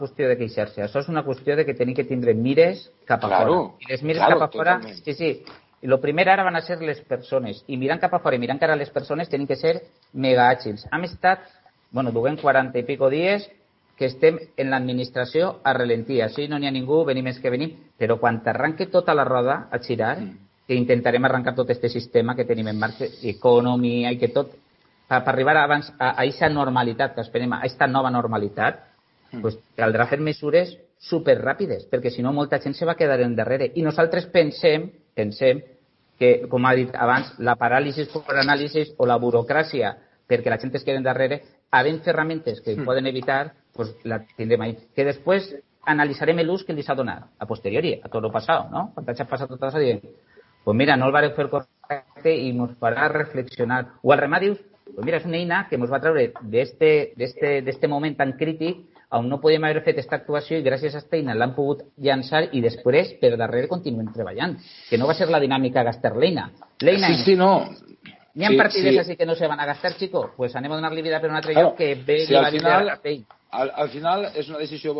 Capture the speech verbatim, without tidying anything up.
qüestió de queixar-se, això és una qüestió de que tenir que tindre mires cap a claro, fora. I les mires claro, cap a fora, totalment. sí, sí. I el primer ara van a ser les persones. I mirant cap a fora i mirant cara a les persones tenen que ser mega àgils. Hem estat, bueno, duguem quaranta i pico dies que estem en l'administració a relentir. Així no n'hi ha ningú, venim els que venim, però quan t'arranque tota la roda a girar, mm. que intentarem arrencar tot aquest sistema que tenim en marxa, economia i que tot, per arribar abans a aquesta normalitat que esperem, a aquesta nova normalitat, mm. pues, caldrà fer mesures superràpides, perquè si no molta gent se va quedar endarrere. I nosaltres pensem, pensem que, com ha dit abans, la paràlisi per anàlisi o la burocràcia perquè la gent es quedi endarrere, havent ferramentes que mm. poden evitar, pues la tindrem ahí. Que després analitzarem l'ús que li s'ha donat a posteriori, a tot el passat, no? Quan t'hagi passat tot això, diem, pues mira, no el vareu fer correcte i ens farà reflexionar. O al remà dius, pues mira, és una eina que ens va treure d'este moment tan crític on no podíem haver fet aquesta actuació i gràcies a aquesta eina l'han pogut llançar i després per darrere continuem treballant. Que no va ser la dinàmica gastar l'eina. L'eina sí, sí, no. N'hi ha sí, partides sí. Així que no se van a gastar, chico, pues anem a donar-li vida per un altre claro, lloc que ve sí, la al vida final, a pell. Al, al final és una decisió